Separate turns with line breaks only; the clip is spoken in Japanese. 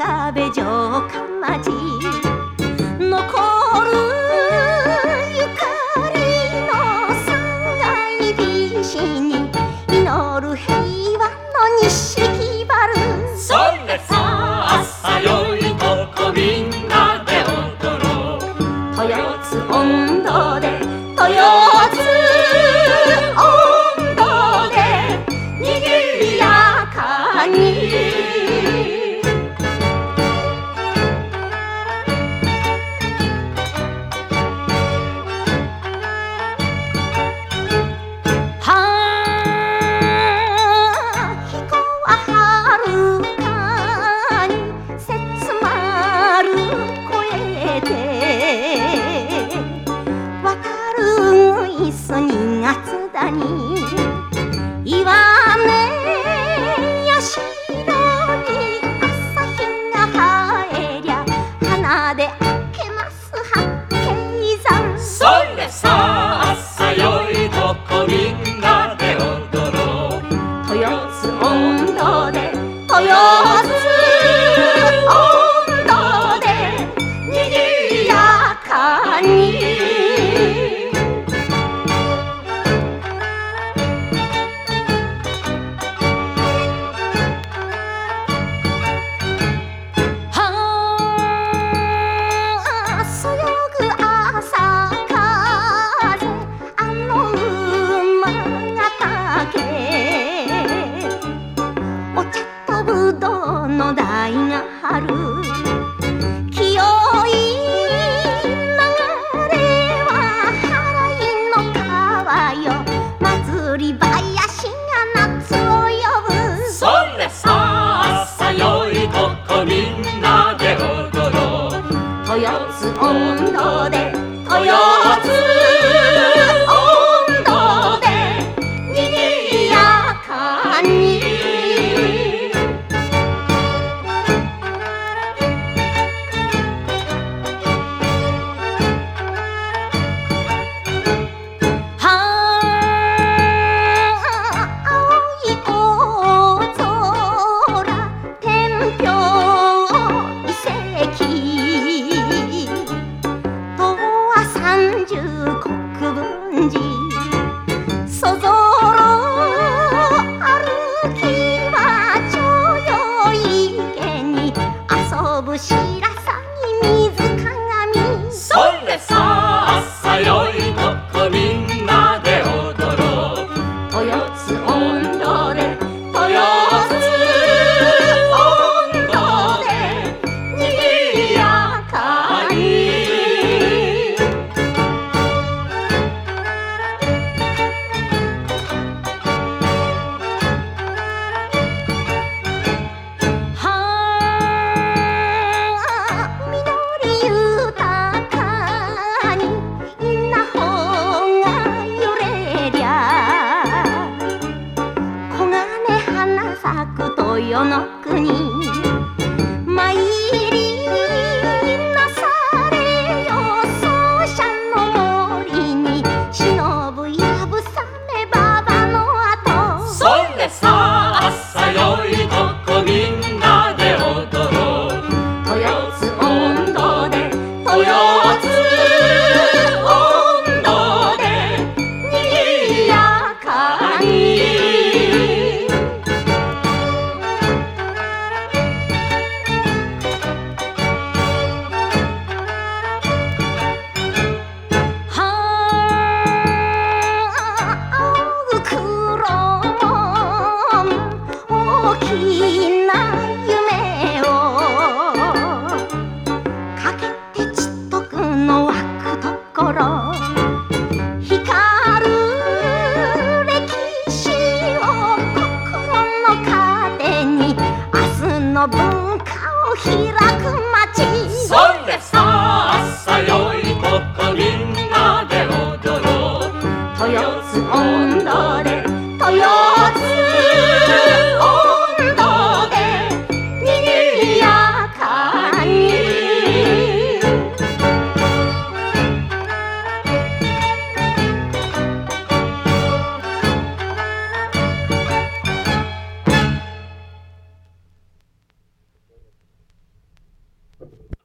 岡部城下町残るゆかりの三階美士に祈る平和の錦原。
それさ朝よいとこみんなで踊ろう。
豊津音頭で豊津音頭でにぎやかに。2月だに岩根やしろに朝日が映えりゃ花で開けます八景山。
それさ朝よいとこみんなで踊ろう。
豊津音頭で豊津音頭でにぎやかに。の代が春清い流れは払いの川よ。祭り林が夏を呼ぶ。
それさ朝よいとこみんなで踊ろう。
豊津音頭で豊津音頭でにぎやかに。国分寺そぞろ歩きは徴用池に遊ぶ白鷺水鏡。
それさ朝よいとこみんなで踊ろう。
豊津音頭で豊津音頭でにぎやかに。豊の国参りなされよ。奏者の森に忍ぶやぶさめばばの後。
それさ朝よいとこみんなで踊ろう。
豊津音頭で豊津音頭でにぎやかに。大きな夢をかけてちっとくの湧くところ。光る歴史を心の糧に明日の文化を開く街。
それさ朝よいとこみんなで踊ろう。
豊津音頭